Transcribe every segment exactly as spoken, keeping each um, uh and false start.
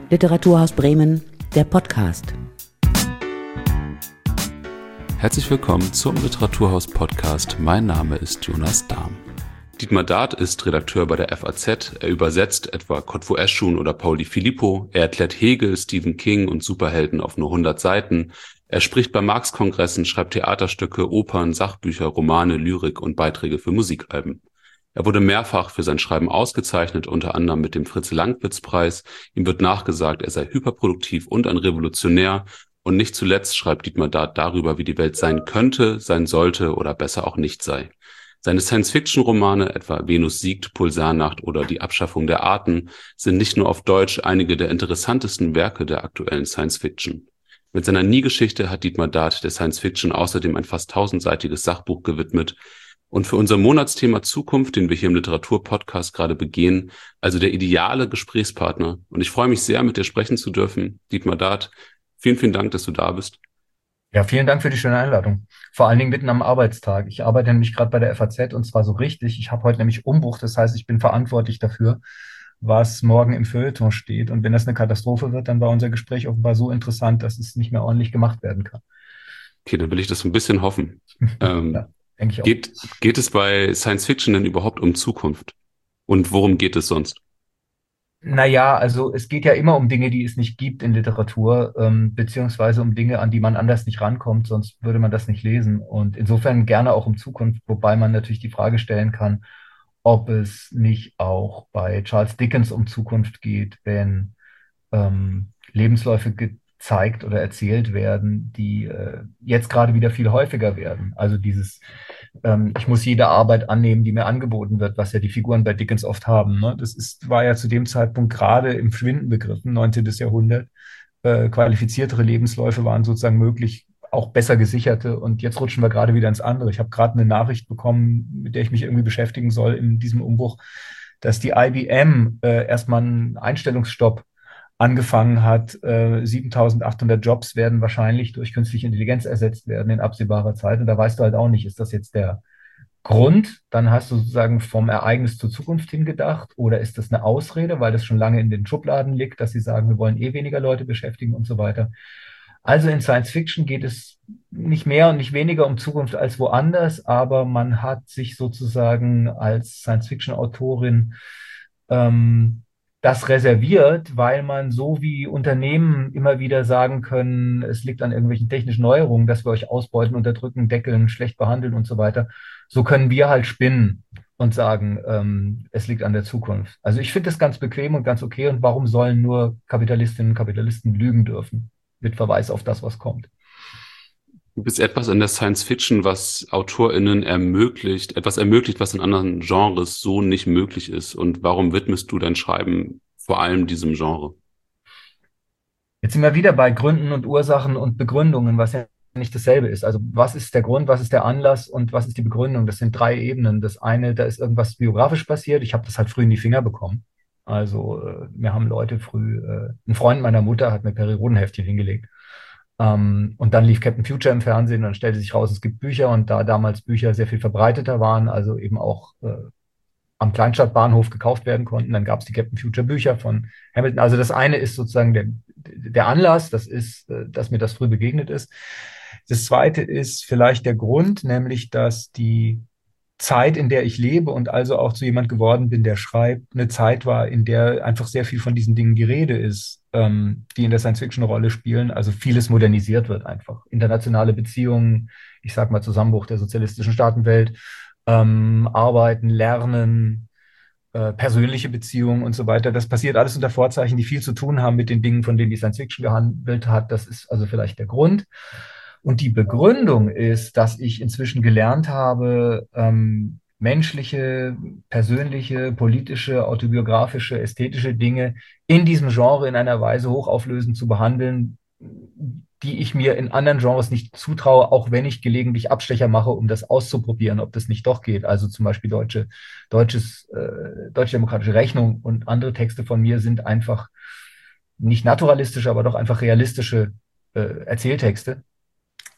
Literaturhaus Bremen, der Podcast. Herzlich willkommen zum Literaturhaus Podcast. Mein Name ist Jonas Dahm. Dietmar Dart ist Redakteur bei der F A Z. Er übersetzt etwa Kotwo Eschun oder Paul Di Filippo. Er erklärt Hegel, Stephen King und Superhelden auf nur hundert Seiten. Er spricht bei Marx-Kongressen, schreibt Theaterstücke, Opern, Sachbücher, Romane, Lyrik und Beiträge für Musikalben. Er wurde mehrfach für sein Schreiben ausgezeichnet, unter anderem mit dem Fritz-Lankwitz-Preis. Ihm wird nachgesagt, er sei hyperproduktiv und ein Revolutionär. Und nicht zuletzt schreibt Dietmar Dart darüber, wie die Welt sein könnte, sein sollte oder besser auch nicht sei. Seine Science-Fiction-Romane, etwa Venus siegt, Pulsarnacht oder Die Abschaffung der Arten, sind nicht nur auf Deutsch einige der interessantesten Werke der aktuellen Science-Fiction. Mit seiner Nie-Geschichte hat Dietmar Dart der Science-Fiction außerdem ein fast tausendseitiges Sachbuch gewidmet. Und für unser Monatsthema Zukunft, den wir hier im Literatur-Podcast gerade begehen, also der ideale Gesprächspartner. Und ich freue mich sehr, mit dir sprechen zu dürfen. Dietmar Dart, vielen, vielen Dank, dass du da bist. Ja, vielen Dank für die schöne Einladung. Vor allen Dingen mitten am Arbeitstag. Ich arbeite nämlich gerade bei der F A Z und zwar so richtig. Ich habe heute nämlich Umbruch, das heißt, ich bin verantwortlich dafür, was morgen im Feuilleton steht. Und wenn das eine Katastrophe wird, dann war unser Gespräch offenbar so interessant, dass es nicht mehr ordentlich gemacht werden kann. Okay, dann will ich das ein bisschen hoffen. ähm, ja, denke ich auch. Geht, geht es bei Science Fiction denn überhaupt um Zukunft? Und worum geht es sonst? Naja, also es geht ja immer um Dinge, die es nicht gibt in Literatur, ähm, beziehungsweise um Dinge, an die man anders nicht rankommt, sonst würde man das nicht lesen. Und insofern gerne auch um Zukunft, wobei man natürlich die Frage stellen kann, ob es nicht auch bei Charles Dickens um Zukunft geht, wenn ähm, Lebensläufe gezeigt oder erzählt werden, die äh, jetzt gerade wieder viel häufiger werden. Also dieses, ähm, ich muss jede Arbeit annehmen, die mir angeboten wird, was ja die Figuren bei Dickens oft haben. Ne? Das ist, war ja zu dem Zeitpunkt gerade im Schwinden begriffen, neunzehnten. Jahrhundert. Äh, qualifiziertere Lebensläufe waren sozusagen möglich, auch besser gesicherte. Und jetzt rutschen wir gerade wieder ins andere. Ich habe gerade eine Nachricht bekommen, mit der ich mich irgendwie beschäftigen soll in diesem Umbruch, dass die I B M äh, erstmal einen Einstellungsstopp angefangen hat. Äh, siebentausendachthundert Jobs werden wahrscheinlich durch künstliche Intelligenz ersetzt werden in absehbarer Zeit. Und da weißt du halt auch nicht, ist das jetzt der Grund? Dann hast du sozusagen vom Ereignis zur Zukunft hingedacht. Oder ist das eine Ausrede, weil das schon lange in den Schubladen liegt, dass sie sagen, wir wollen eh weniger Leute beschäftigen und so weiter. Also in Science Fiction geht es nicht mehr und nicht weniger um Zukunft als woanders, aber man hat sich sozusagen als Science-Fiction-Autorin ähm, das reserviert, weil man so wie Unternehmen immer wieder sagen können, es liegt an irgendwelchen technischen Neuerungen, dass wir euch ausbeuten, unterdrücken, deckeln, schlecht behandeln und so weiter. So können wir halt spinnen und sagen, ähm, es liegt an der Zukunft. Also ich finde das ganz bequem und ganz okay. Und warum sollen nur Kapitalistinnen und Kapitalisten lügen dürfen? Mit Verweis auf das, was kommt. Gibt es etwas in der Science Fiction, was AutorInnen ermöglicht, etwas ermöglicht, was in anderen Genres so nicht möglich ist? Und warum widmest du dein Schreiben vor allem diesem Genre? Jetzt sind wir wieder bei Gründen und Ursachen und Begründungen, was ja nicht dasselbe ist. Also was ist der Grund, was ist der Anlass und was ist die Begründung? Das sind drei Ebenen. Das eine, da ist irgendwas biografisch passiert. Ich habe das halt früh in die Finger bekommen. Also äh, mir haben Leute früh, äh, ein Freund meiner Mutter hat mir Periodenheftchen hingelegt. Ähm, und dann lief Captain Future im Fernsehen und dann stellte sich raus, es gibt Bücher und da damals Bücher sehr viel verbreiteter waren, also eben auch äh, am Kleinstadtbahnhof gekauft werden konnten, dann gab es die Captain Future Bücher von Hamilton. Also das eine ist sozusagen der, der Anlass, das ist, äh, dass mir das früh begegnet ist. Das zweite ist vielleicht der Grund, nämlich dass die Zeit, in der ich lebe und also auch zu jemand geworden bin, der schreibt, eine Zeit war, in der einfach sehr viel von diesen Dingen die Rede ist, ähm, die in der Science-Fiction eine Rolle spielen. Also vieles modernisiert wird einfach. Internationale Beziehungen, ich sag mal Zusammenbruch der sozialistischen Staatenwelt, ähm, Arbeiten, Lernen, äh, persönliche Beziehungen und so weiter. Das passiert alles unter Vorzeichen, die viel zu tun haben mit den Dingen, von denen die Science-Fiction gehandelt hat. Das ist also vielleicht der Grund. Und die Begründung ist, dass ich inzwischen gelernt habe, ähm, menschliche, persönliche, politische, autobiografische, ästhetische Dinge in diesem Genre in einer Weise hochauflösend zu behandeln, die ich mir in anderen Genres nicht zutraue, auch wenn ich gelegentlich Abstecher mache, um das auszuprobieren, ob das nicht doch geht. Also zum Beispiel deutsche, deutsches, äh, Deutsche Demokratische Rechnung und andere Texte von mir sind einfach nicht naturalistische, aber doch einfach realistische äh, Erzähltexte.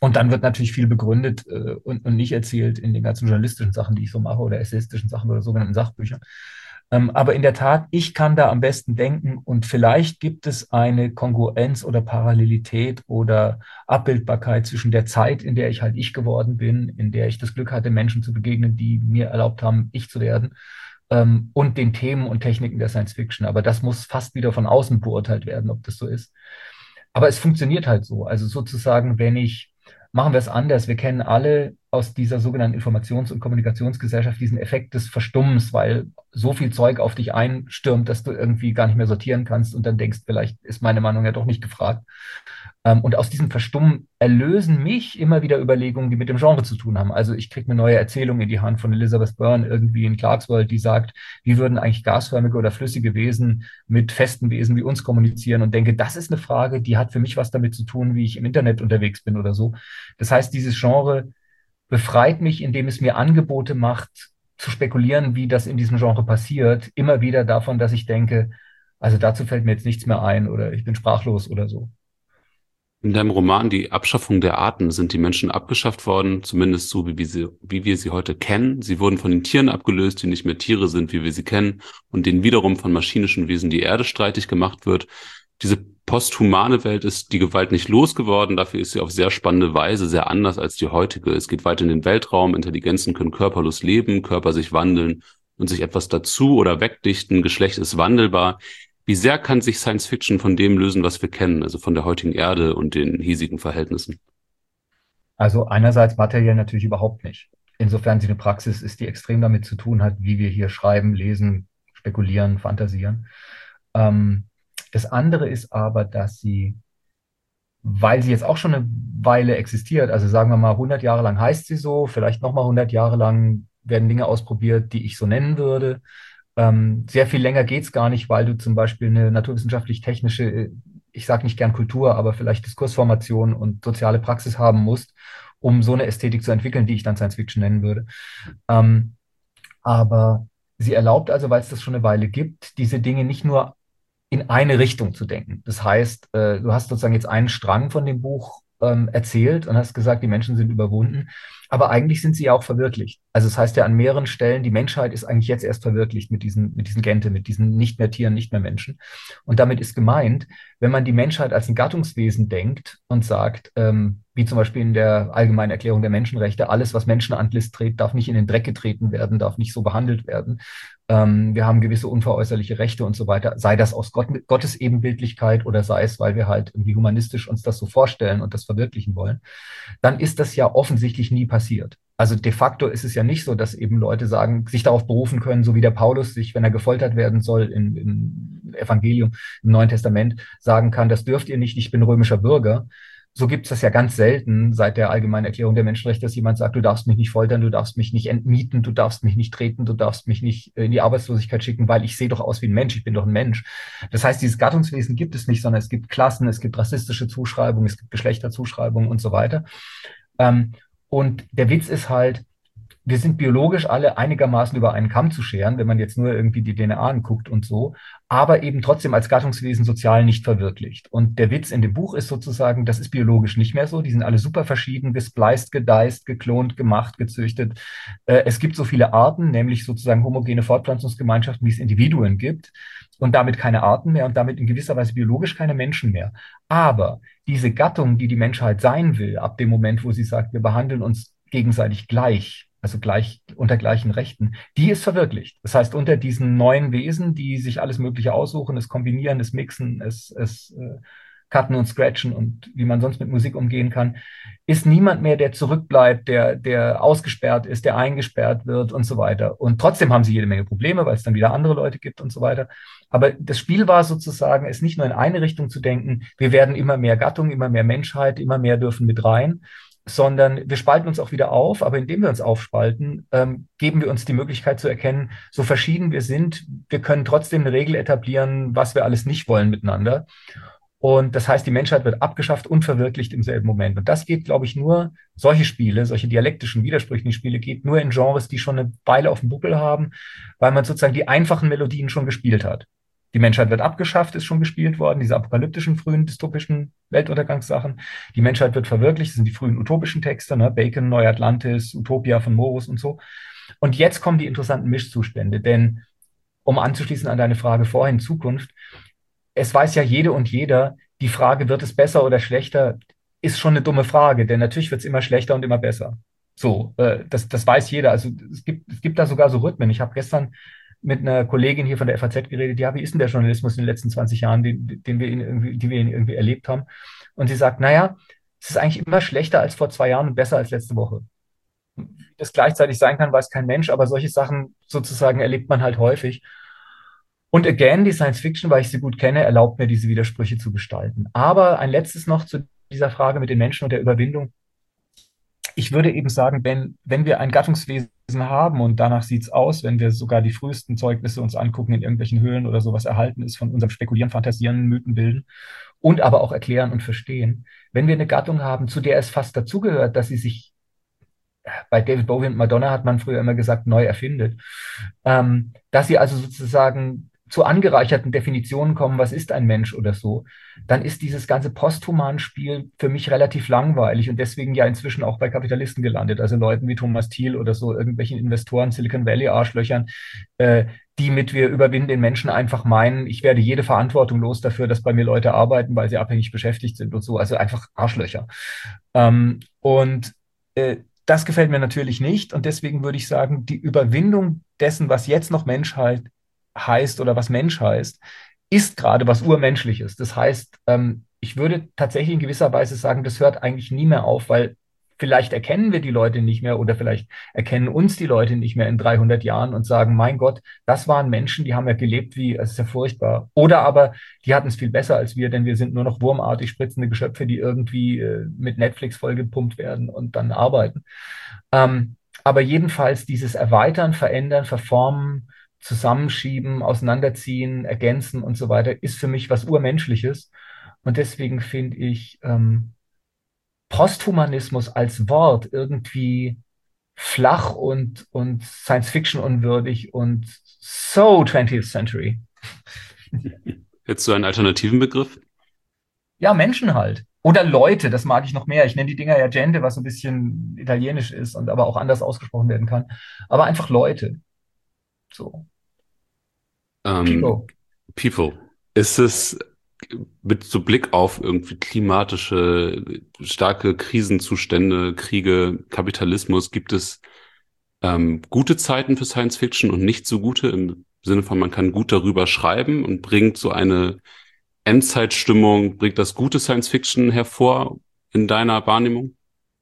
Und dann wird natürlich viel begründet äh, und, und nicht erzählt in den ganzen journalistischen Sachen, die ich so mache oder essayistischen Sachen oder sogenannten Sachbüchern. Ähm, aber in der Tat, ich kann da am besten denken und vielleicht gibt es eine Kongruenz oder Parallelität oder Abbildbarkeit zwischen der Zeit, in der ich halt ich geworden bin, in der ich das Glück hatte, Menschen zu begegnen, die mir erlaubt haben, ich zu werden, ähm, und den Themen und Techniken der Science Fiction. Aber das muss fast wieder von außen beurteilt werden, ob das so ist. Aber es funktioniert halt so. Also sozusagen, wenn ich, machen wir es anders. Wir kennen alle aus dieser sogenannten Informations- und Kommunikationsgesellschaft diesen Effekt des Verstummens, weil so viel Zeug auf dich einstürmt, dass du irgendwie gar nicht mehr sortieren kannst und dann denkst, vielleicht ist meine Meinung ja doch nicht gefragt. Ähm, und aus diesem Verstummen erlösen mich immer wieder Überlegungen, die mit dem Genre zu tun haben. Also ich kriege eine neue Erzählung in die Hand von Elizabeth Byrne irgendwie in Clarkesworld, die sagt, wie würden eigentlich gasförmige oder flüssige Wesen mit festen Wesen wie uns kommunizieren, und denke, das ist eine Frage, die hat für mich was damit zu tun, wie ich im Internet unterwegs bin oder so. Das heißt, dieses Genre befreit mich, indem es mir Angebote macht, zu spekulieren, wie das in diesem Genre passiert, immer wieder davon, dass ich denke, also dazu fällt mir jetzt nichts mehr ein oder ich bin sprachlos oder so. In deinem Roman Die Abschaffung der Arten sind die Menschen abgeschafft worden, zumindest so, wie wir sie, wie wir sie heute kennen. Sie wurden von den Tieren abgelöst, die nicht mehr Tiere sind, wie wir sie kennen, und denen wiederum von maschinischen Wesen die Erde streitig gemacht wird. Diese posthumane Welt ist die Gewalt nicht losgeworden, dafür ist sie auf sehr spannende Weise sehr anders als die heutige. Es geht weit in den Weltraum, Intelligenzen können körperlos leben, Körper sich wandeln und sich etwas dazu oder wegdichten, Geschlecht ist wandelbar. Wie sehr kann sich Science Fiction von dem lösen, was wir kennen, also von der heutigen Erde und den hiesigen Verhältnissen? Also einerseits materiell natürlich überhaupt nicht. Insofern sie eine Praxis ist, die extrem damit zu tun hat, wie wir hier schreiben, lesen, spekulieren, fantasieren. Ähm, das andere ist aber, dass sie, weil sie jetzt auch schon eine Weile existiert, also sagen wir mal hundert Jahre lang heißt sie so, vielleicht nochmal hundert Jahre lang werden Dinge ausprobiert, die ich so nennen würde. Ähm, sehr viel länger geht's gar nicht, weil du zum Beispiel eine naturwissenschaftlich-technische, ich sage nicht gern Kultur, aber vielleicht Diskursformation und soziale Praxis haben musst, um so eine Ästhetik zu entwickeln, die ich dann Science Fiction nennen würde. Ähm, aber sie erlaubt also, weil es das schon eine Weile gibt, diese Dinge nicht nur in eine Richtung zu denken. Das heißt, äh, du hast sozusagen jetzt einen Strang von dem Buch ähm, erzählt und hast gesagt, die Menschen sind überwunden. Aber eigentlich sind sie ja auch verwirklicht. Also es heißt ja an mehreren Stellen, die Menschheit ist eigentlich jetzt erst verwirklicht mit diesen, mit diesen Gente, mit diesen nicht mehr Tieren, nicht mehr Menschen. Und damit ist gemeint, wenn man die Menschheit als ein Gattungswesen denkt und sagt, ähm, wie zum Beispiel in der Allgemeinen Erklärung der Menschenrechte, alles, was Menschen an List dreht, darf nicht in den Dreck getreten werden, darf nicht so behandelt werden. Ähm, wir haben gewisse unveräußerliche Rechte und so weiter, sei das aus Gott, Gottes Ebenbildlichkeit oder sei es, weil wir halt irgendwie humanistisch uns das so vorstellen und das verwirklichen wollen, dann ist das ja offensichtlich nie passiert. Also de facto ist es ja nicht so, dass eben Leute sagen, sich darauf berufen können, so wie der Paulus sich, wenn er gefoltert werden soll im, im Evangelium, im Neuen Testament, sagen kann, das dürft ihr nicht, ich bin römischer Bürger. So gibt es das ja ganz selten seit der Allgemeinen Erklärung der Menschenrechte, dass jemand sagt, du darfst mich nicht foltern, du darfst mich nicht entmieten, du darfst mich nicht treten, du darfst mich nicht in die Arbeitslosigkeit schicken, weil ich sehe doch aus wie ein Mensch, ich bin doch ein Mensch. Das heißt, dieses Gattungswesen gibt es nicht, sondern es gibt Klassen, es gibt rassistische Zuschreibungen, es gibt Geschlechterzuschreibungen und so weiter. Ähm, und der Witz ist halt, wir sind biologisch alle einigermaßen über einen Kamm zu scheren, wenn man jetzt nur irgendwie die D N A anguckt und so, aber eben trotzdem als Gattungswesen sozial nicht verwirklicht. Und der Witz in dem Buch ist sozusagen, das ist biologisch nicht mehr so. Die sind alle super verschieden, gespliced, gediced, geklont, gemacht, gezüchtet. Äh, es gibt so viele Arten, nämlich sozusagen homogene Fortpflanzungsgemeinschaften, wie es Individuen gibt, und damit keine Arten mehr und damit in gewisser Weise biologisch keine Menschen mehr. Aber diese Gattung, die die Menschheit sein will, ab dem Moment, wo sie sagt, wir behandeln uns gegenseitig gleich, also gleich unter gleichen Rechten, die ist verwirklicht. Das heißt, unter diesen neuen Wesen, die sich alles Mögliche aussuchen, es kombinieren, es mixen, es, es äh, cutten und scratchen und wie man sonst mit Musik umgehen kann, ist niemand mehr, der zurückbleibt, der, der ausgesperrt ist, der eingesperrt wird und so weiter. Und trotzdem haben sie jede Menge Probleme, weil es dann wieder andere Leute gibt und so weiter. Aber das Spiel war sozusagen, es nicht nur in eine Richtung zu denken, wir werden immer mehr Gattung, immer mehr Menschheit, immer mehr dürfen mit rein, sondern wir spalten uns auch wieder auf, aber indem wir uns aufspalten, ähm, geben wir uns die Möglichkeit zu erkennen, so verschieden wir sind, wir können trotzdem eine Regel etablieren, was wir alles nicht wollen miteinander. Und das heißt, die Menschheit wird abgeschafft und verwirklicht im selben Moment. Und das geht, glaube ich, nur, solche Spiele, solche dialektischen, widersprüchlichen Spiele, geht nur in Genres, die schon eine Weile auf dem Buckel haben, weil man sozusagen die einfachen Melodien schon gespielt hat. Die Menschheit wird abgeschafft, ist schon gespielt worden, diese apokalyptischen, frühen, dystopischen Weltuntergangssachen. Die Menschheit wird verwirklicht, das sind die frühen utopischen Texte, ne? Bacon, Neu Atlantis, Utopia von Morus und so. Und jetzt kommen die interessanten Mischzustände, denn um anzuschließen an deine Frage vorhin, Zukunft, es weiß ja jede und jeder, die Frage, wird es besser oder schlechter, ist schon eine dumme Frage, denn natürlich wird es immer schlechter und immer besser. So, äh, das, das weiß jeder. Also es gibt, es gibt da sogar so Rhythmen. Ich habe gestern mit einer Kollegin hier von der F A Z geredet, ja, wie ist denn der Journalismus in den letzten zwanzig Jahren, den, den wir ihn irgendwie, die wir ihn irgendwie erlebt haben? Und sie sagt, naja, es ist eigentlich immer schlechter als vor zwei Jahren und besser als letzte Woche. Wie das gleichzeitig sein kann, weiß kein Mensch, aber solche Sachen sozusagen erlebt man halt häufig. Und again, die Science Fiction, weil ich sie gut kenne, erlaubt mir, diese Widersprüche zu gestalten. Aber ein letztes noch zu dieser Frage mit den Menschen und der Überwindung. Ich würde eben sagen, wenn, wenn wir ein Gattungswesen haben, und danach sieht es aus, wenn wir sogar die frühesten Zeugnisse uns angucken, in irgendwelchen Höhlen oder sowas erhalten ist, von unserem Spekulieren, Fantasieren, Mythen bilden und aber auch erklären und verstehen, wenn wir eine Gattung haben, zu der es fast dazugehört, dass sie sich, bei David Bowie und Madonna hat man früher immer gesagt, neu erfindet, ähm, dass sie also sozusagen zu angereicherten Definitionen kommen, was ist ein Mensch oder so, dann ist dieses ganze Posthuman-Spiel für mich relativ langweilig und deswegen ja inzwischen auch bei Kapitalisten gelandet, also Leuten wie Thomas Thiel oder so, irgendwelchen Investoren, Silicon Valley-Arschlöchern, äh, die mit wir überwinden den Menschen einfach meinen, ich werde jede Verantwortung los dafür, dass bei mir Leute arbeiten, weil sie abhängig beschäftigt sind und so, also einfach Arschlöcher. Ähm, und äh, das gefällt mir natürlich nicht und deswegen würde ich sagen, die Überwindung dessen, was jetzt noch Menschheit heißt oder was Mensch heißt, ist gerade was Urmenschliches. Das heißt, ähm, ich würde tatsächlich in gewisser Weise sagen, das hört eigentlich nie mehr auf, weil vielleicht erkennen wir die Leute nicht mehr oder vielleicht erkennen uns die Leute nicht mehr in dreihundert Jahren und sagen, mein Gott, das waren Menschen, die haben ja gelebt wie, es ist ja furchtbar. Oder aber, die hatten es viel besser als wir, denn wir sind nur noch wurmartig spritzende Geschöpfe, die irgendwie äh, mit Netflix vollgepumpt werden und dann arbeiten. Ähm, aber jedenfalls dieses Erweitern, Verändern, Verformen, Zusammenschieben, Auseinanderziehen, Ergänzen und so weiter, ist für mich was Urmenschliches. Und deswegen finde ich ähm, Posthumanismus als Wort irgendwie flach und, und Science-Fiction unwürdig und so twentieth Century. Hättest du einen alternativen Begriff? Ja, Menschen halt. Oder Leute, das mag ich noch mehr. Ich nenne die Dinger ja Gente, was so ein bisschen italienisch ist und aber auch anders ausgesprochen werden kann. Aber einfach Leute. So. Ähm, People. People. Ist es mit so Blick auf irgendwie klimatische, starke Krisenzustände, Kriege, Kapitalismus, gibt es ähm, gute Zeiten für Science Fiction und nicht so gute im Sinne von, man kann gut darüber schreiben und bringt so eine Endzeitstimmung, bringt das gute Science Fiction hervor in deiner Wahrnehmung?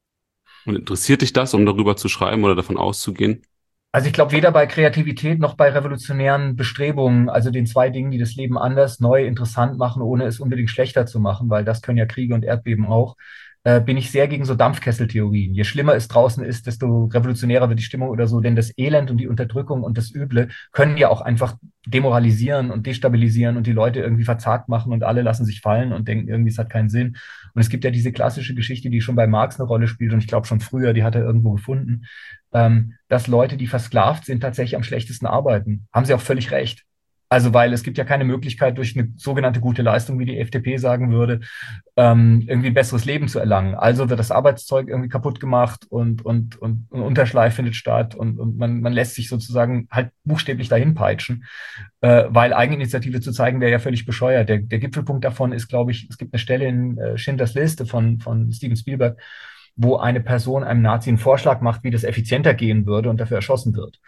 Und interessiert dich das, um darüber zu schreiben oder davon auszugehen? Also ich glaube, weder bei Kreativität noch bei revolutionären Bestrebungen, also den zwei Dingen, die das Leben anders, neu, interessant machen, ohne es unbedingt schlechter zu machen, weil das können ja Kriege und Erdbeben auch, äh, bin ich sehr gegen so Dampfkesseltheorien. Je schlimmer es draußen ist, desto revolutionärer wird die Stimmung oder so, denn das Elend und die Unterdrückung und das Üble können ja auch einfach demoralisieren und destabilisieren und die Leute irgendwie verzagt machen und alle lassen sich fallen und denken irgendwie, es hat keinen Sinn. Und es gibt ja diese klassische Geschichte, die schon bei Marx eine Rolle spielt und ich glaube schon früher, die hat er irgendwo gefunden, ähm, dass Leute, die versklavt sind, tatsächlich am schlechtesten arbeiten. Haben sie auch völlig recht. Also, weil es gibt ja keine Möglichkeit, durch eine sogenannte gute Leistung, wie die F D P sagen würde, ähm, irgendwie ein besseres Leben zu erlangen. Also wird das Arbeitszeug irgendwie kaputt gemacht und, und, und, und Unterschleif findet statt und, und man, man lässt sich sozusagen halt buchstäblich dahin peitschen, äh, weil Eigeninitiative zu zeigen wäre ja völlig bescheuert. Der, der Gipfelpunkt davon ist, glaube ich, es gibt eine Stelle in äh, Schindlers Liste von, von Steven Spielberg, wo eine Person einem Nazi einen Vorschlag macht, wie das effizienter gehen würde und dafür erschossen wird.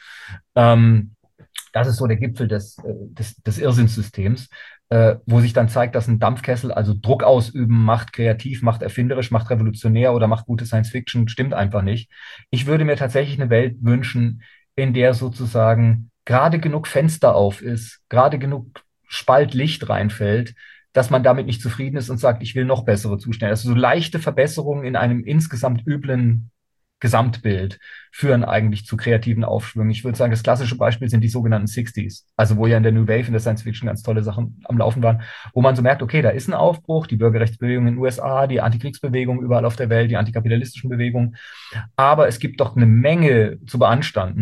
Ähm, das ist so der Gipfel des, des, des Irrsinnssystems, äh, wo sich dann zeigt, dass ein Dampfkessel, also Druck ausüben, macht kreativ, macht erfinderisch, macht revolutionär oder macht gute Science Fiction, stimmt einfach nicht. Ich würde mir tatsächlich eine Welt wünschen, in der sozusagen gerade genug Fenster auf ist, gerade genug Spalt Licht reinfällt, dass man damit nicht zufrieden ist und sagt, ich will noch bessere Zustände. Also so leichte Verbesserungen in einem insgesamt üblen Gesamtbild führen eigentlich zu kreativen Aufschwüngen. Ich würde sagen, das klassische Beispiel sind die sogenannten sechziger, also wo ja in der New Wave, in der Science Fiction ganz tolle Sachen am Laufen waren, wo man so merkt, okay, da ist ein Aufbruch, die Bürgerrechtsbewegung in den U S A, die Antikriegsbewegung überall auf der Welt, die antikapitalistischen Bewegungen, aber es gibt doch eine Menge zu beanstanden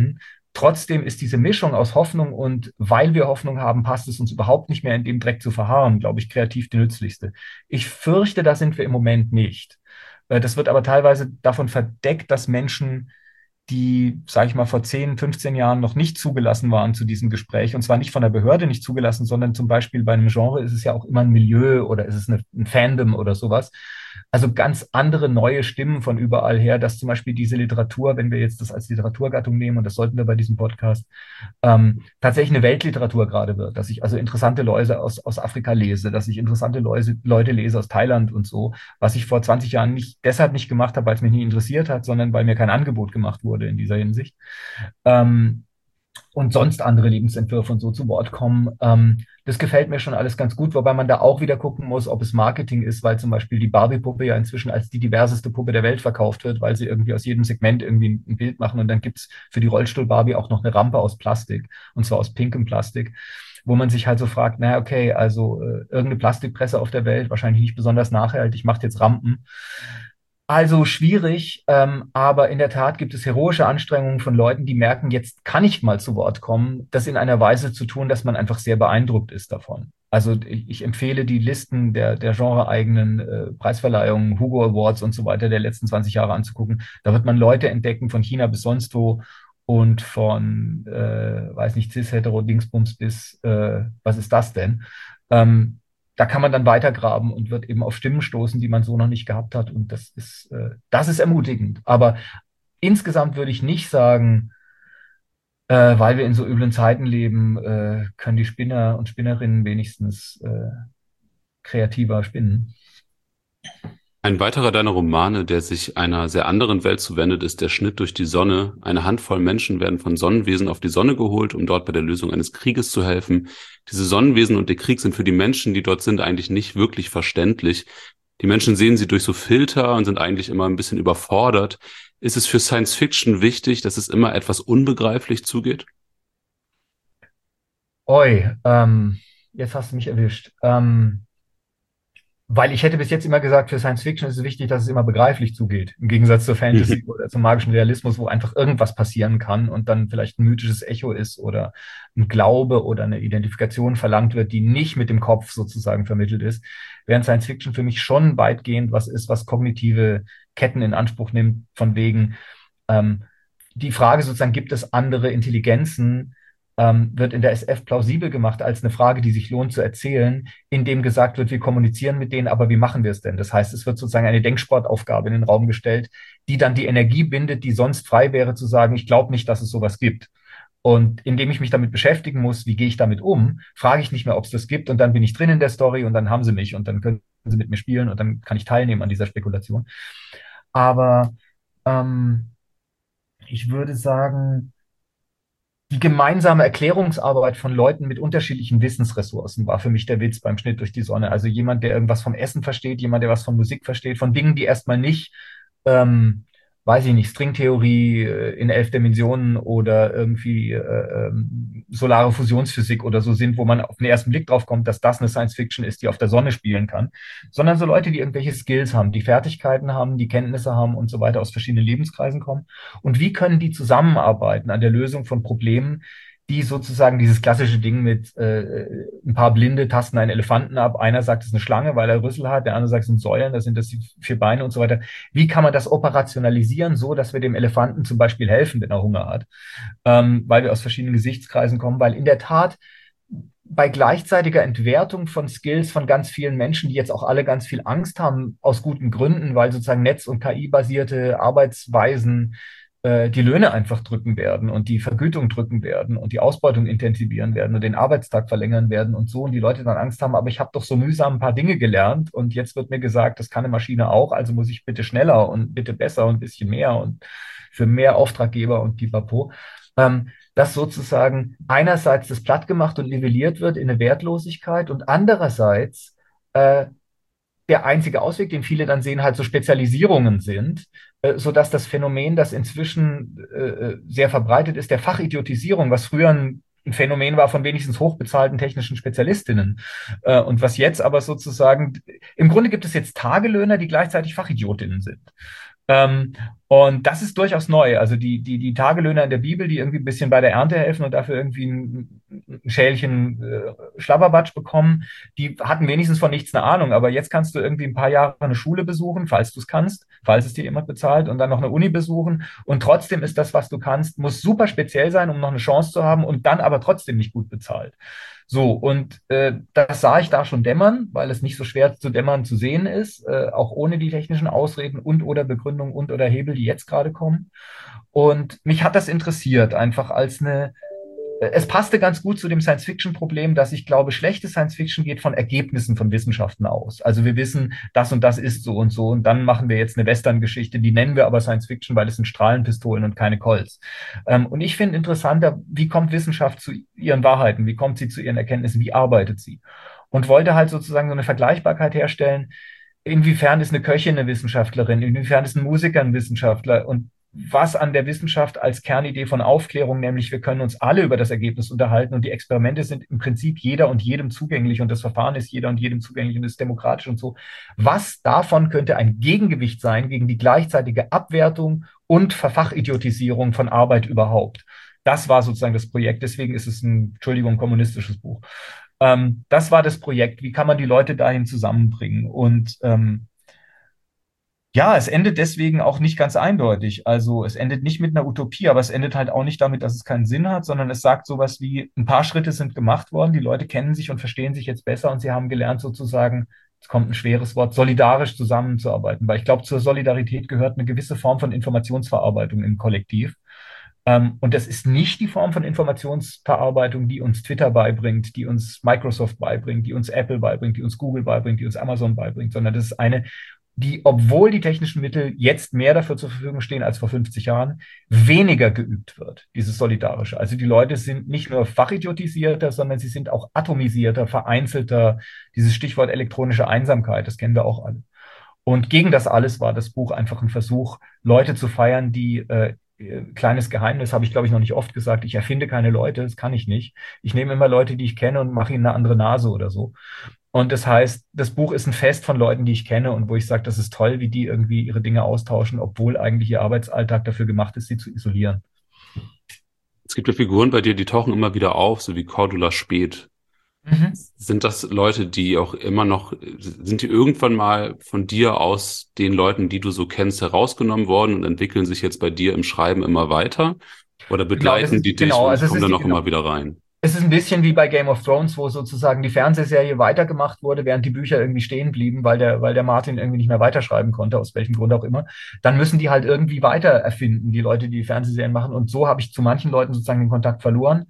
trotzdem ist diese Mischung aus Hoffnung und weil wir Hoffnung haben, passt es uns überhaupt nicht mehr in dem Dreck zu verharren, glaube ich, kreativ die nützlichste. Ich fürchte, da sind wir im Moment nicht. Äh, Das wird aber teilweise davon verdeckt, dass Menschen, die, sage ich mal, vor zehn, fünfzehn Jahren noch nicht zugelassen waren zu diesem Gespräch, und zwar nicht von der Behörde nicht zugelassen, sondern zum Beispiel bei einem Genre ist es ja auch immer ein Milieu oder ist es eine, ein Fandom oder sowas. Also ganz andere neue Stimmen von überall her, dass zum Beispiel diese Literatur, wenn wir jetzt das als Literaturgattung nehmen, und das sollten wir bei diesem Podcast, ähm, tatsächlich eine Weltliteratur gerade wird, dass ich also interessante Leute aus, aus Afrika lese, dass ich interessante Leute, Leute lese aus Thailand und so, was ich vor zwanzig Jahren nicht deshalb nicht gemacht habe, weil es mich nie interessiert hat, sondern weil mir kein Angebot gemacht wurde in dieser Hinsicht. Ähm, und sonst andere Lebensentwürfe und so zu Wort kommen. Ähm, das gefällt mir schon alles ganz gut, wobei man da auch wieder gucken muss, ob es Marketing ist, weil zum Beispiel die Barbie-Puppe ja inzwischen als die diverseste Puppe der Welt verkauft wird, weil sie irgendwie aus jedem Segment irgendwie ein, ein Bild machen und dann gibt's für die Rollstuhl-Barbie auch noch eine Rampe aus Plastik und zwar aus pinkem Plastik, wo man sich halt so fragt, naja, okay, also äh, irgendeine Plastikpresse auf der Welt, wahrscheinlich nicht besonders nachhaltig, macht jetzt Rampen. Also schwierig, ähm, aber in der Tat gibt es heroische Anstrengungen von Leuten, die merken, jetzt kann ich mal zu Wort kommen, das in einer Weise zu tun, dass man einfach sehr beeindruckt ist davon. Also ich, ich empfehle die Listen der, der genreeigenen äh, Preisverleihungen, Hugo Awards und so weiter der letzten zwanzig Jahre anzugucken. Da wird man Leute entdecken von China bis sonst wo und von, äh, weiß nicht, Cis-Hetero-Dingsbums bis, äh, was ist das denn? Ähm, Da kann man dann weitergraben und wird eben auf Stimmen stoßen, die man so noch nicht gehabt hat. Und das ist, äh, das ist ermutigend. Aber insgesamt würde ich nicht sagen, äh, weil wir in so üblen Zeiten leben, äh, können die Spinner und Spinnerinnen wenigstens äh, kreativer spinnen. Ein weiterer deiner Romane, der sich einer sehr anderen Welt zuwendet, ist Der Schnitt durch die Sonne. Eine Handvoll Menschen werden von Sonnenwesen auf die Sonne geholt, um dort bei der Lösung eines Krieges zu helfen. Diese Sonnenwesen und der Krieg sind für die Menschen, die dort sind, eigentlich nicht wirklich verständlich. Die Menschen sehen sie durch so Filter und sind eigentlich immer ein bisschen überfordert. Ist es für Science Fiction wichtig, dass es immer etwas unbegreiflich zugeht? Oi, ähm, jetzt hast du mich erwischt. Ähm, Weil ich hätte bis jetzt immer gesagt, für Science Fiction ist es wichtig, dass es immer begreiflich zugeht. Im Gegensatz zur Fantasy oder zum magischen Realismus, wo einfach irgendwas passieren kann und dann vielleicht ein mythisches Echo ist oder ein Glaube oder eine Identifikation verlangt wird, die nicht mit dem Kopf sozusagen vermittelt ist. Während Science Fiction für mich schon weitgehend was ist, was kognitive Ketten in Anspruch nimmt, von wegen, ähm, die Frage sozusagen, gibt es andere Intelligenzen, ähm, wird in der S F plausibel gemacht als eine Frage, die sich lohnt zu erzählen, indem gesagt wird, wir kommunizieren mit denen, aber wie machen wir es denn? Das heißt, es wird sozusagen eine Denksportaufgabe in den Raum gestellt, die dann die Energie bindet, die sonst frei wäre zu sagen, ich glaube nicht, dass es sowas gibt. Und indem ich mich damit beschäftigen muss, wie gehe ich damit um, frage ich nicht mehr, ob es das gibt und dann bin ich drin in der Story und dann haben sie mich und dann können sie mit mir spielen und dann kann ich teilnehmen an dieser Spekulation. Aber ähm, ich würde sagen, die gemeinsame Erklärungsarbeit von Leuten mit unterschiedlichen Wissensressourcen war für mich der Witz beim Schnitt durch die Sonne. Also jemand, der irgendwas vom Essen versteht, jemand, der was von Musik versteht, von Dingen, die erstmal nicht, ähm, weiß ich nicht, Stringtheorie äh, in elf Dimensionen oder irgendwie äh, ähm, solare Fusionsphysik oder so sind, wo man auf den ersten Blick drauf kommt, dass das eine Science Fiction ist, die auf der Sonne spielen kann, sondern so Leute, die irgendwelche Skills haben, die Fertigkeiten haben, die Kenntnisse haben und so weiter aus verschiedenen Lebenskreisen kommen. Und wie können die zusammenarbeiten an der Lösung von Problemen, die sozusagen dieses klassische Ding mit äh, ein paar Blinde tasten einen Elefanten ab. Einer sagt, es ist eine Schlange, weil er Rüssel hat. Der andere sagt, es sind Säulen, das sind das die vier Beine und so weiter. Wie kann man das operationalisieren, so dass wir dem Elefanten zum Beispiel helfen, wenn er Hunger hat? Ähm, weil wir aus verschiedenen Gesichtskreisen kommen. Weil in der Tat bei gleichzeitiger Entwertung von Skills von ganz vielen Menschen, die jetzt auch alle ganz viel Angst haben, aus guten Gründen, weil sozusagen Netz- und K I-basierte Arbeitsweisen äh, die Löhne einfach drücken werden und die Vergütung drücken werden und die Ausbeutung intensivieren werden und den Arbeitstag verlängern werden und so und die Leute dann Angst haben, aber ich habe doch so mühsam ein paar Dinge gelernt und jetzt wird mir gesagt, das kann eine Maschine auch, also muss ich bitte schneller und bitte besser und ein bisschen mehr und für mehr Auftraggeber und pipapo. Ähm, dass sozusagen einerseits das platt gemacht und nivelliert wird in eine Wertlosigkeit und andererseits äh, der einzige Ausweg, den viele dann sehen, halt so Spezialisierungen sind, äh, sodass das Phänomen, das inzwischen äh, sehr verbreitet ist, der Fachidiotisierung, was früher ein, ein Phänomen war von wenigstens hochbezahlten technischen Spezialistinnen äh, und was jetzt aber sozusagen, im Grunde gibt es jetzt Tagelöhner, die gleichzeitig Fachidiotinnen sind. Ähm, Und das ist durchaus neu. Also die, die, die Tagelöhner in der Bibel, die irgendwie ein bisschen bei der Ernte helfen und dafür irgendwie ein, ein Schälchen äh, Schlabberbatsch bekommen, die hatten wenigstens von nichts eine Ahnung. Aber jetzt kannst du irgendwie ein paar Jahre eine Schule besuchen, falls du es kannst, falls es dir jemand bezahlt, und dann noch eine Uni besuchen. Und trotzdem ist das, was du kannst, muss super speziell sein, um noch eine Chance zu haben, und dann aber trotzdem nicht gut bezahlt. So, und äh, das sah ich da schon dämmern, weil es nicht so schwer zu dämmern zu sehen ist, äh, auch ohne die technischen Ausreden und oder Begründungen und oder Hebel, die jetzt gerade kommen. Und mich hat das interessiert, einfach als eine, äh, es passte ganz gut zu dem Science-Fiction-Problem, dass ich glaube, schlechte Science-Fiction geht von Ergebnissen von Wissenschaften aus. Also wir wissen, das und das ist so und so, und dann machen wir jetzt eine Western-Geschichte, die nennen wir aber Science-Fiction, weil es sind Strahlenpistolen und keine Colts. Ähm, und ich finde interessanter, wie kommt Wissenschaft zu ihren Wahrheiten, wie kommt sie zu ihren Erkenntnissen, wie arbeitet sie? Und wollte halt sozusagen so eine Vergleichbarkeit herstellen, inwiefern ist eine Köchin eine Wissenschaftlerin, inwiefern ist ein Musiker ein Wissenschaftler, und was an der Wissenschaft als Kernidee von Aufklärung, nämlich wir können uns alle über das Ergebnis unterhalten und die Experimente sind im Prinzip jeder und jedem zugänglich und das Verfahren ist jeder und jedem zugänglich und ist demokratisch und so. Was davon könnte ein Gegengewicht sein gegen die gleichzeitige Abwertung und Verfachidiotisierung von Arbeit überhaupt? Das war sozusagen das Projekt. Deswegen ist es ein, Entschuldigung, kommunistisches Buch. Ähm, das war das Projekt. Wie kann man die Leute dahin zusammenbringen? Und ähm, ja, es endet deswegen auch nicht ganz eindeutig. Also es endet nicht mit einer Utopie, aber es endet halt auch nicht damit, dass es keinen Sinn hat, sondern es sagt sowas wie, ein paar Schritte sind gemacht worden, die Leute kennen sich und verstehen sich jetzt besser und sie haben gelernt sozusagen, es kommt ein schweres Wort, solidarisch zusammenzuarbeiten. Weil ich glaube, zur Solidarität gehört eine gewisse Form von Informationsverarbeitung im Kollektiv. Ähm, und das ist nicht die Form von Informationsverarbeitung, die uns Twitter beibringt, die uns Microsoft beibringt, die uns Apple beibringt, die uns Google beibringt, die uns Amazon beibringt, sondern das ist eine, die, obwohl die technischen Mittel jetzt mehr dafür zur Verfügung stehen als vor fünfzig Jahren, weniger geübt wird, dieses Solidarische. Also die Leute sind nicht nur fachidiotisierter, sondern sie sind auch atomisierter, vereinzelter. Dieses Stichwort elektronische Einsamkeit, das kennen wir auch alle. Und gegen das alles war das Buch einfach ein Versuch, Leute zu feiern, die, äh, äh, kleines Geheimnis, habe ich, glaube ich, noch nicht oft gesagt, ich erfinde keine Leute, das kann ich nicht. Ich nehme immer Leute, die ich kenne und mache ihnen eine andere Nase oder so. Und das heißt, das Buch ist ein Fest von Leuten, die ich kenne und wo ich sage, das ist toll, wie die irgendwie ihre Dinge austauschen, obwohl eigentlich ihr Arbeitsalltag dafür gemacht ist, sie zu isolieren. Es gibt ja Figuren bei dir, die tauchen immer wieder auf, so wie Cordula Speth. Mhm. Sind das Leute, die auch immer noch, sind die irgendwann mal von dir aus den Leuten, die du so kennst, herausgenommen worden und entwickeln sich jetzt bei dir im Schreiben immer weiter? Oder Genau, das begleiten ist, die dich genau, und also es kommen ist dann die, auch genau, immer wieder rein? es ist ein bisschen wie bei Game of Thrones, wo sozusagen die Fernsehserie weitergemacht wurde, während die Bücher irgendwie stehen blieben, weil der, weil der Martin irgendwie nicht mehr weiterschreiben konnte, aus welchem Grund auch immer. Dann müssen die halt irgendwie weiter erfinden, die Leute, die die Fernsehserien machen. Und so habe ich zu manchen Leuten sozusagen den Kontakt verloren.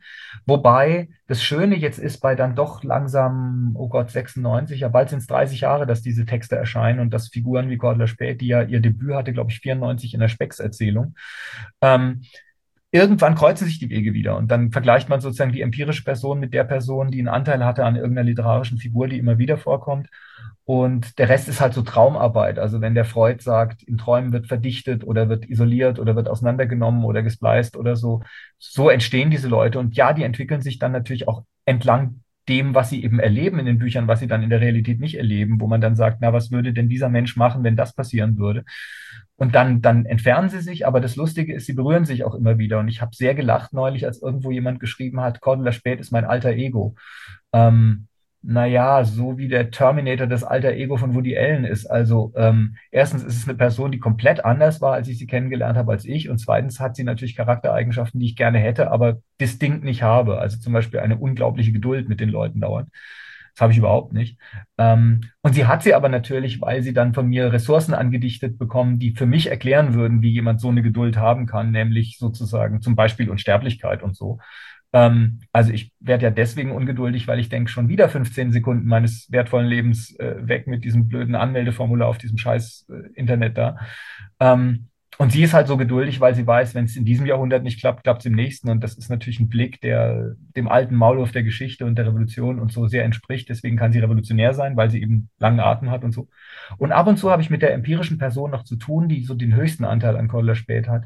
Wobei das Schöne jetzt ist bei dann doch langsam, oh Gott, sechsundneunzig, ja bald sind es dreißig Jahre, dass diese Texte erscheinen und dass Figuren wie Cordula Spät, die ja ihr Debüt hatte, glaube ich, vierundneunzig in der Specks-Erzählung, ähm, irgendwann kreuzen sich die Wege wieder und dann vergleicht man sozusagen die empirische Person mit der Person, die einen Anteil hatte an irgendeiner literarischen Figur, die immer wieder vorkommt. Und der Rest ist halt so Traumarbeit. Also wenn der Freud sagt, in Träumen wird verdichtet oder wird isoliert oder wird auseinandergenommen oder gespliced oder so, so entstehen diese Leute. Und ja, die entwickeln sich dann natürlich auch entlang dem, was sie eben erleben in den Büchern, was sie dann in der Realität nicht erleben, wo man dann sagt, na, was würde denn dieser Mensch machen, wenn das passieren würde? Und dann, dann entfernen sie sich, aber das Lustige ist, sie berühren sich auch immer wieder. Und ich habe sehr gelacht neulich, als irgendwo jemand geschrieben hat, Cordula Spät ist mein alter Ego. Ähm, naja, so wie der Terminator das alter Ego von Woody Allen ist. Also ähm, erstens ist es eine Person, die komplett anders war, als ich sie kennengelernt habe als ich. Und zweitens hat sie natürlich Charaktereigenschaften, die ich gerne hätte, aber distinkt nicht habe. Also zum Beispiel eine unglaubliche Geduld mit den Leuten dauernd. Das habe ich überhaupt nicht. Ähm, und sie hat sie aber natürlich, weil sie dann von mir Ressourcen angedichtet bekommen, die für mich erklären würden, wie jemand so eine Geduld haben kann, nämlich sozusagen zum Beispiel Unsterblichkeit und so. Ähm, also ich werde ja deswegen ungeduldig, weil ich denke, schon wieder fünfzehn Sekunden meines wertvollen Lebens äh, weg mit diesem blöden Anmeldeformular auf diesem scheiß äh, Internet da. Ähm, und sie ist halt so geduldig, weil sie weiß, wenn es in diesem Jahrhundert nicht klappt, klappt es im nächsten. Und das ist natürlich ein Blick, der dem alten Maulwurf der Geschichte und der Revolution und so sehr entspricht. Deswegen kann sie revolutionär sein, weil sie eben langen Atem hat und so. Und ab und zu habe ich mit der empirischen Person noch zu tun, die so den höchsten Anteil an Cordula Spät hat.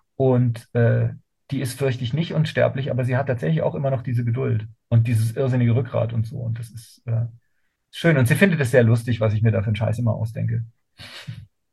Und äh, die ist, fürchte ich, nicht unsterblich, aber sie hat tatsächlich auch immer noch diese Geduld und dieses irrsinnige Rückgrat und so. Und das ist äh, schön. Und sie findet es sehr lustig, was ich mir da für einen Scheiß immer ausdenke.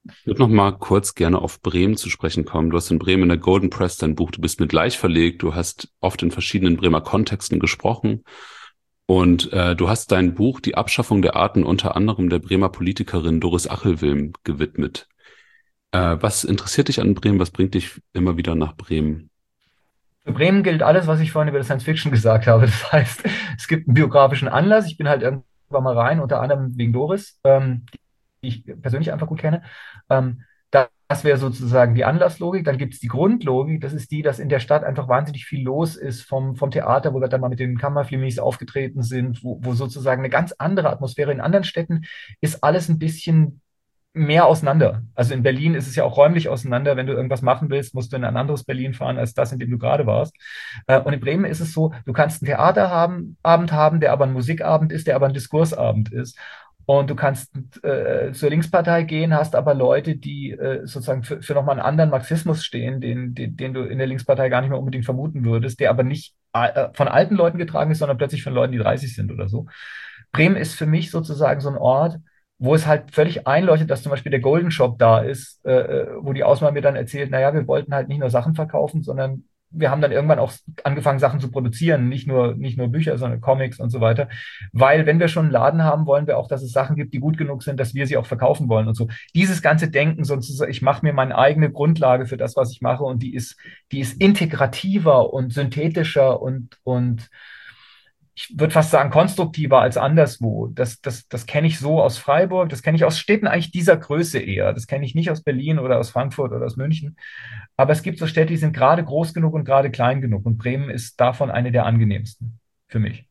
Ich würde noch mal kurz gerne auf Bremen zu sprechen kommen. Du hast in Bremen in der Golden Press dein Buch Du bist mir gleich verlegt. Du hast oft in verschiedenen Bremer Kontexten gesprochen. Und äh, du hast dein Buch Die Abschaffung der Arten unter anderem der Bremer Politikerin Doris Achelwilm gewidmet. Äh, was interessiert dich an Bremen? Was bringt dich immer wieder nach Bremen? Für Bremen gilt alles, was ich vorhin über das Science Fiction gesagt habe. Das heißt, es gibt einen biografischen Anlass. Ich bin halt irgendwann mal rein, unter anderem wegen Doris, ähm, die ich persönlich einfach gut kenne. Ähm, das wäre sozusagen die Anlasslogik. Dann gibt es die Grundlogik. Das ist die, dass in der Stadt einfach wahnsinnig viel los ist vom, vom Theater, wo wir dann mal mit den Kammerflimis aufgetreten sind, wo, wo sozusagen eine ganz andere Atmosphäre. In anderen Städten ist alles ein bisschen mehr auseinander. Also in Berlin ist es ja auch räumlich auseinander. Wenn du irgendwas machen willst, musst du in ein anderes Berlin fahren, als das, in dem du gerade warst. Und in Bremen ist es so, du kannst einen Theaterabend haben, der aber ein Musikabend ist, der aber ein Diskursabend ist. Und du kannst äh, zur Linkspartei gehen, hast aber Leute, die äh, sozusagen für, für nochmal einen anderen Marxismus stehen, den, den, den du in der Linkspartei gar nicht mehr unbedingt vermuten würdest, der aber nicht äh, von alten Leuten getragen ist, sondern plötzlich von Leuten, die dreißig sind oder so. Bremen ist für mich sozusagen so ein Ort, wo es halt völlig einleuchtet, dass zum Beispiel der Golden Shop da ist, äh, wo die Auswahl mir dann erzählt, naja, wir wollten halt nicht nur Sachen verkaufen, sondern wir haben dann irgendwann auch angefangen, Sachen zu produzieren, nicht nur, nicht nur Bücher, sondern Comics und so weiter. Weil wenn wir schon einen Laden haben, wollen wir auch, dass es Sachen gibt, die gut genug sind, dass wir sie auch verkaufen wollen und so. Dieses ganze Denken, sonst ich mache mir meine eigene Grundlage für das, was ich mache, und die ist, die ist integrativer und synthetischer und, und ich würde fast sagen, konstruktiver als anderswo. Das, das, das kenne ich so aus Freiburg, das kenne ich aus Städten eigentlich dieser Größe eher. Das kenne ich nicht aus Berlin oder aus Frankfurt oder aus München. Aber es gibt so Städte, die sind gerade groß genug und gerade klein genug. Und Bremen ist davon eine der angenehmsten für mich.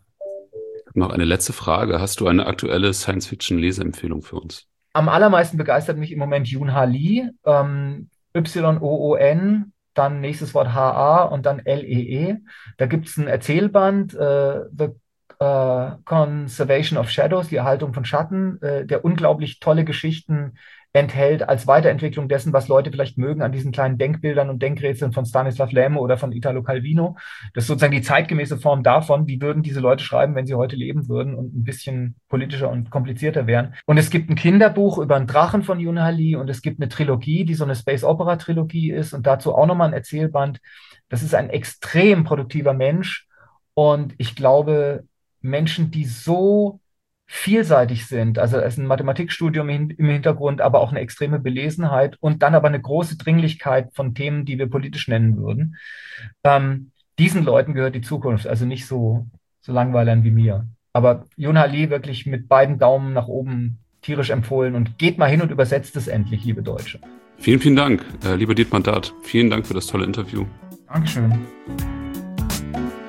Noch eine letzte Frage. Hast du eine aktuelle Science-Fiction-Leseempfehlung für uns? Am allermeisten begeistert mich im Moment Yoon-Ha Lee, ähm, Y O O N, dann nächstes Wort H A und dann L E E. Da gibt es ein Erzählband, äh, The äh, Conservation of Shadows, die Erhaltung von Schatten, äh, der unglaublich tolle Geschichten enthält als Weiterentwicklung dessen, was Leute vielleicht mögen an diesen kleinen Denkbildern und Denkrätseln von Stanislav Lem oder von Italo Calvino. Das ist sozusagen die zeitgemäße Form davon, wie würden diese Leute schreiben, wenn sie heute leben würden und ein bisschen politischer und komplizierter wären. Und es gibt ein Kinderbuch über einen Drachen von Yoon-Ha Lee und es gibt eine Trilogie, die so eine Space-Opera-Trilogie ist und dazu auch nochmal ein Erzählband. Das ist ein extrem produktiver Mensch und ich glaube, Menschen, die so vielseitig sind, also es ist ein Mathematikstudium im Hintergrund, aber auch eine extreme Belesenheit und dann aber eine große Dringlichkeit von Themen, die wir politisch nennen würden. Ähm, diesen Leuten gehört die Zukunft, also nicht so, so Langweilern wie mir. Aber Yoon-Ha Lee wirklich mit beiden Daumen nach oben tierisch empfohlen und geht mal hin und übersetzt es endlich, liebe Deutsche. Vielen, vielen Dank, äh, lieber Dietmar Dart. Vielen Dank für das tolle Interview. Dankeschön.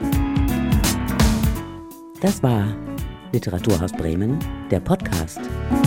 Das war Literaturhaus Bremen, der Podcast.